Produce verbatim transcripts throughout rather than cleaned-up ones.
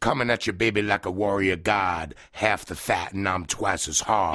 Coming at you, baby, like a warrior god. Half the fat and I'm twice as hard.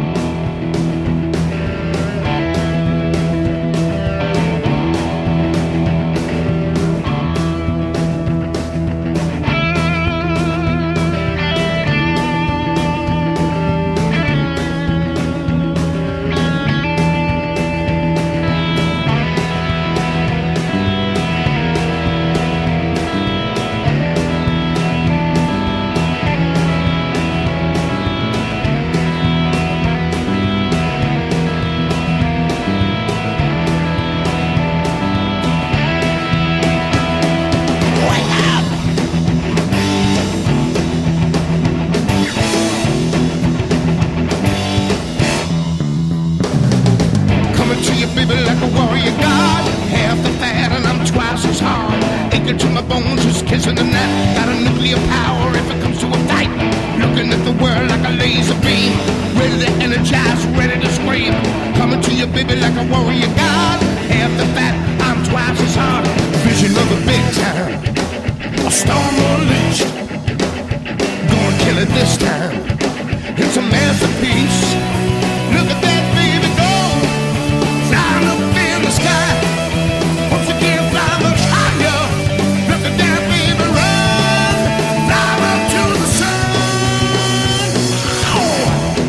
Baby, like a warrior god, half the fat and I'm twice as hard. Aching to my bones, just kissing the net. Got a nuclear power if it comes to a fight. Looking at the world like a laser beam, ready to energize, ready to scream. Coming to you, baby, like a warrior god, half the fat, I'm twice as hard. Vision of a big time, a storm unleashed. Gonna kill it this time. It's a masterpiece. Look at that baby go. Flying up in the sky, once again fly much higher. Look at that baby run, fly up to the sun. Oh.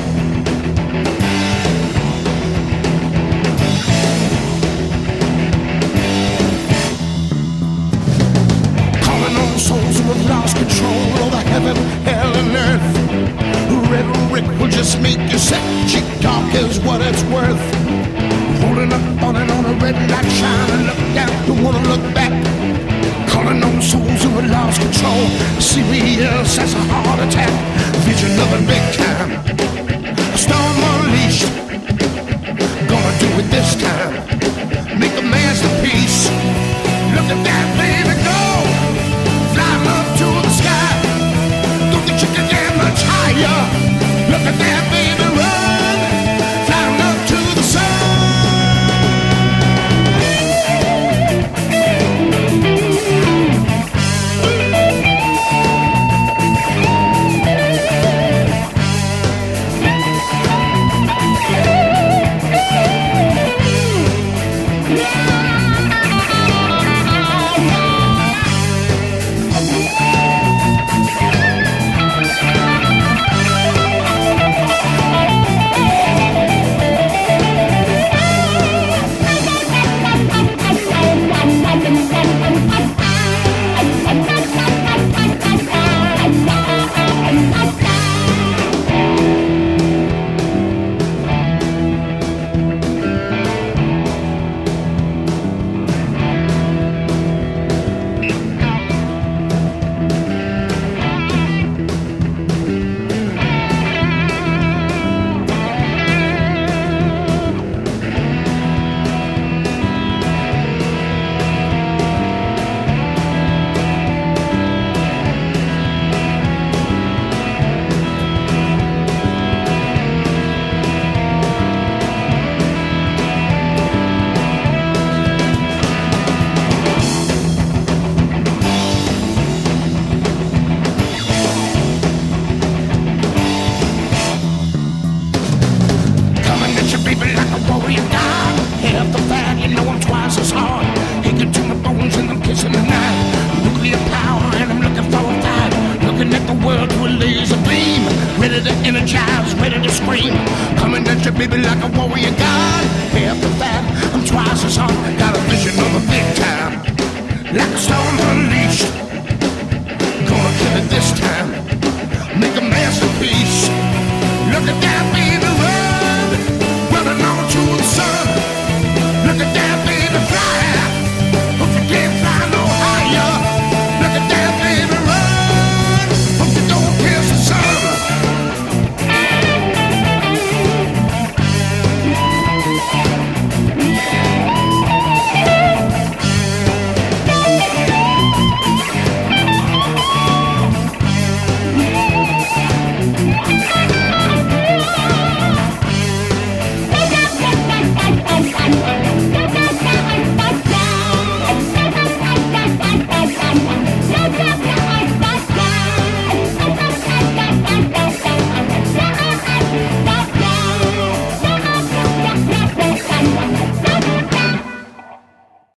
Calling on souls who have lost control over heaven, hell, and earth. Red Rick will just make you sick. Cheap talk is what it's worth. Rolling up on and on a red light shine and look down, don't wanna look back. Calling on souls who have lost control. Serious as a heart attack. Vision of a big time, a storm unleashed. Gonna do it this time, make a masterpiece. Look at that baby go, flying up to the sky. Don't think you can get much higher. Look at that baby run, flying up to the sun. Ready to energize, ready to scream. Coming at you, baby, like a warrior god. Half the fat, I'm twice as hard. Got a vision of a big time, like a storm unleashed.